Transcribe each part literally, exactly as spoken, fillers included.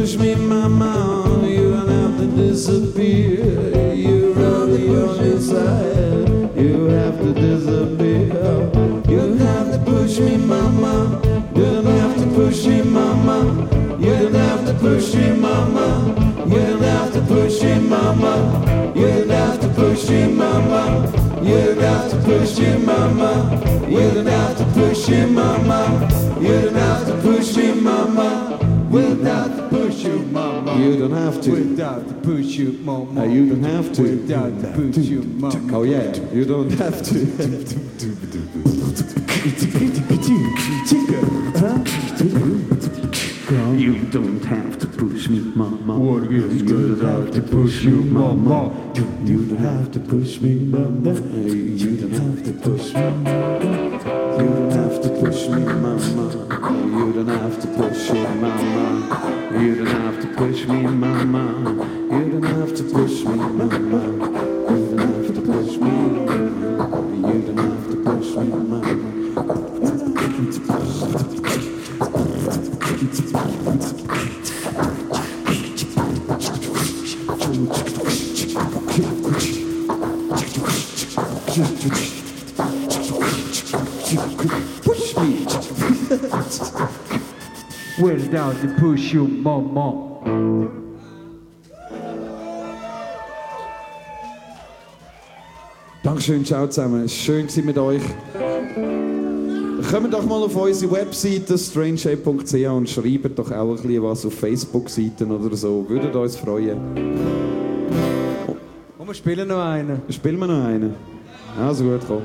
push me, mama. You don't have to disappear. You're on the other side. You have to disappear. You don't have to push me, mama. You don't have to push me, mama. You don't have to push me, mama. You don't have to push me, mama. You don't have to push me, mama. You don't have to push me, mama. You don't have to push me, mama. You don't have to push me, mama. Without to push you, mama. You don't have to. Without to push you, mama. Uh, you don't have to. Without to push you, mama. Oh yeah, you don't have to. You don't have to push me, mama. What is good enough to push you, mama? You don't have to push me, mama. You don't have to push me, mama. You don't have to push me, mama. You don't have to push me, mama. You don't have to push me, mama. You don't have to push me, mama. You don't have to push me, mama. You don't have to push me, mama. Push me. Without to push you, mama. Dankeschön, ciao zusammen. Schön zu sein mit euch. Kommt doch mal auf unsere Webseite strange shape punkt c h und schreibt doch auch ein bisschen was auf Facebook-Seiten oder so. Würdet uns freuen. Und wir spielen noch einen. Spielen wir noch einen? Also gut, komm.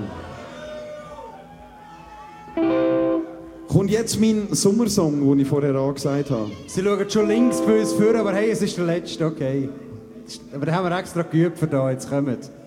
Kommt jetzt mein Sommersong, den ich vorher angesagt habe. Sie schauen schon links für uns vor, aber hey, es ist der letzte, okay. Aber den haben wir extra geübt für da, jetzt kommt.